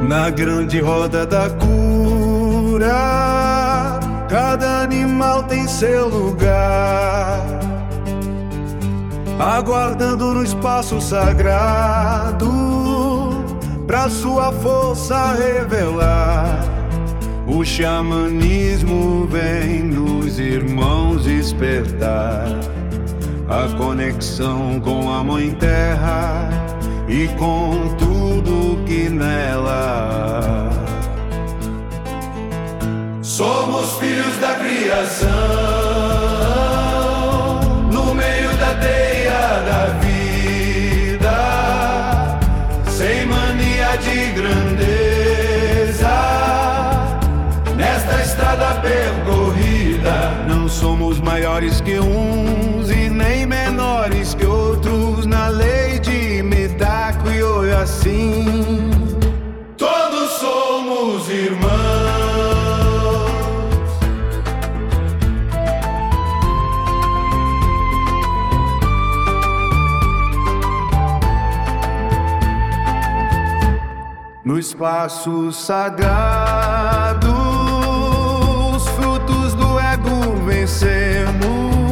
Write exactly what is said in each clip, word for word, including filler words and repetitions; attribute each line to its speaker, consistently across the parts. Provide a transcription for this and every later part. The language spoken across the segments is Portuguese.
Speaker 1: Na grande roda da cura, cada animal tem seu lugar, aguardando no espaço sagrado pra sua força revelar. O xamanismo vem nos irmãos despertar a conexão com a Mãe Terra e com tudo que nela. Somos filhos da criação, no meio da teia da vida, sem mania de grandeza, nesta estrada percorrida. Não somos maiores que uns e nem menores que outros, na lei de Medako e Oiasin. Todos somos irmãos. No espaço sagrado, os frutos do ego vencemos,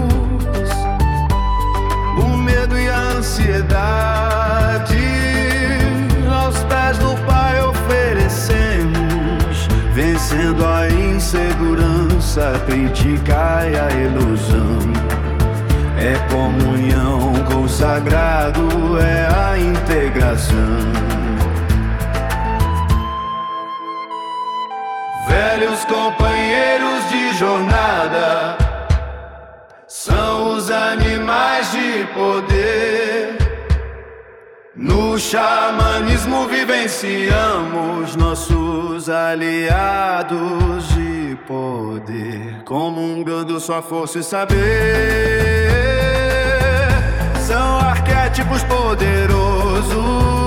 Speaker 1: o medo e a ansiedade aos pés do Pai oferecemos, vencendo a insegurança, a crítica e a ilusão. É comunhão com o sagrado, é a integração. Velhos companheiros de jornada são os animais de poder. No xamanismo vivenciamos nossos aliados de poder, comungando sua força e saber. São arquétipos poderosos